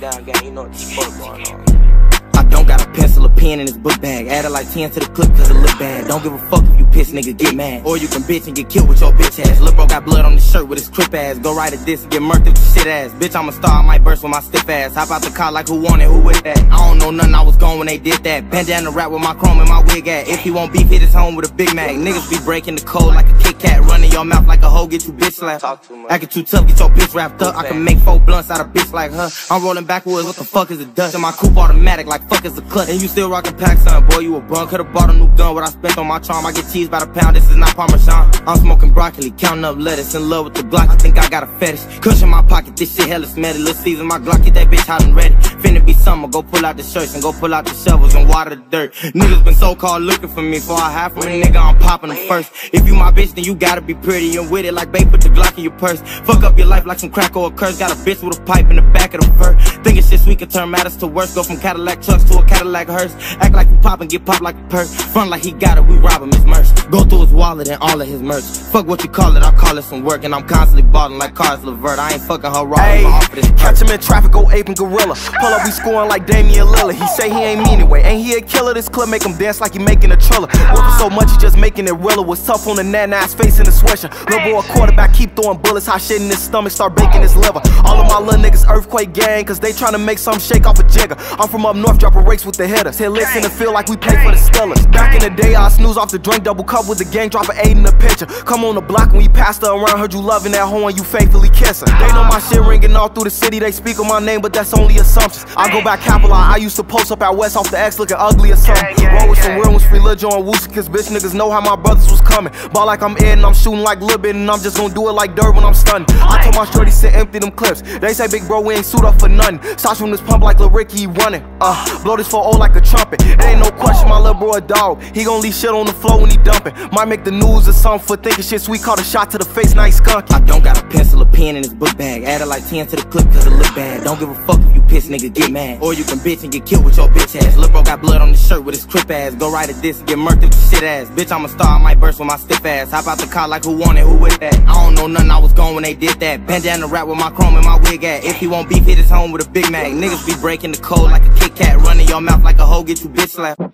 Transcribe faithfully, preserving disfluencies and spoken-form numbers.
down, gang. You know what the fuck going on. I don't got a pencil or pen in this book bag. Added like ten to the clip cause it look bad. Don't give a fuck if you piss, nigga, get mad. Or you can bitch and get killed with your bitch ass. Lil' bro got blood on his shirt with his crip ass. Go right at this and get murked with your shit ass. Bitch, I'm a star, I might burst with my stiff ass. Hop out the car like who want it, who with that? I don't know nothing, I was gone when they did that. Bandana rap with my chrome and my wig at. If he want beef, hit his home with a Big Mac. Niggas be breaking the code like a Kit Kat. Running your mouth like a hoe, get you bitch slapped. Talk too much. Acting too tough, get your bitch wrapped up. I can make four blunts out of bitch like her. I'm rolling backwards, what the fuck is the dust? And my coupe automatic like fuck is the clutch. And you still rockin' pack, son, boy, you a bum. Could've bought a new gun, what I spent on my charm. I get cheese by the pound, this is not Parmesan. I'm smoking broccoli, counting up lettuce. In love with the Glock, I think I got a fetish. Kush in my pocket, this shit hella smelly. Let's season my Glock, get that bitch hot and ready. Finna be summer, go pull out the shirts and go pull out the shovels and water the dirt. Niggas been so-called looking for me, for I have from a nigga, I'm popping them first. If you my bitch, then you gotta be pretty and with it like babe, put the Glock in your purse. Fuck up your life like some crack or a curse. Got a bitch with a pipe in the back of the fur. Thinking shit sweet can turn matters to worse. Go from Cadillac trucks to a Cadillac hearse. Act like you pop and get popped like a perk. Front like he got it, we rob him, his merch. Go through his wallet and all of his merch. Fuck what you call it, I call it some work. And I'm constantly balling like Cars Levert. I ain't fucking her raw, Ay, off of this catch him in traffic, go ape and gorilla. Pull up, we scoring like Damian Lillard. He say he ain't mean anyway. Ain't he a killer? This clip make him dance like he making a triller. Working so much, he just making it realer. Was tough on the net, ass face in the sweatshirt. Little boy, a quarterback, keep throwing bullets. Hot shit in his stomach, start baking his liver. All of my little niggas earthquake gang, cause they tryna make some shake off a jigger. I'm from up north, dropping rakes with the hitters. Hit licks in the field like we play for the Steelers. Back in the day, I snooze off the drink, double cup with the gang, drop an eight in the picture. Come on the block when we passed her around, heard you loving that hoe and you faithfully kiss her. They know my shit ringing all through the city, they speak on my name, but that's only assumptions. I go back capital, I used to post up out west off the X looking ugly or something. Roll with some real ones, free Lil Joe and Woosie, cause bitch niggas know how my brothers was coming. Ball like I'm Ed and I'm shooting like Lil Bit, and I'm just gonna do it like dirt when I'm stunning. I told my shorty sit empty them clips. They say big bro, we ain't suit up for nothing. Shots from this pump like Lil Ricky, he running. Uh, blow this four oh like a trumpet. It ain't no question, my little bro a dog. He gon' leave shit on the floor when he dumping. Might make the news or something for thinking shit sweet. Caught a shot to the face, now he skunky. I don't got a pencil or pen in this book bag. Added like ten to the clip cause it look bad. Don't give a fuck if you piss, nigga, get mad. Or you can bitch and get killed with your bitch ass. Lil' bro got blood on his shirt with his crip ass. Go right at this and get murked with your shit ass. Bitch, I'm a star, I might burst with my stiff ass. Hop out the car like who want it, who with that? I don't know nothing, I was gone when they did that. Bandana rap with my chrome and my wig at. If he want beef, hit his home with a Big Mac. Niggas be breaking the code like a Kit Kat. Running your mouth like a hoe, get you bitch slapped.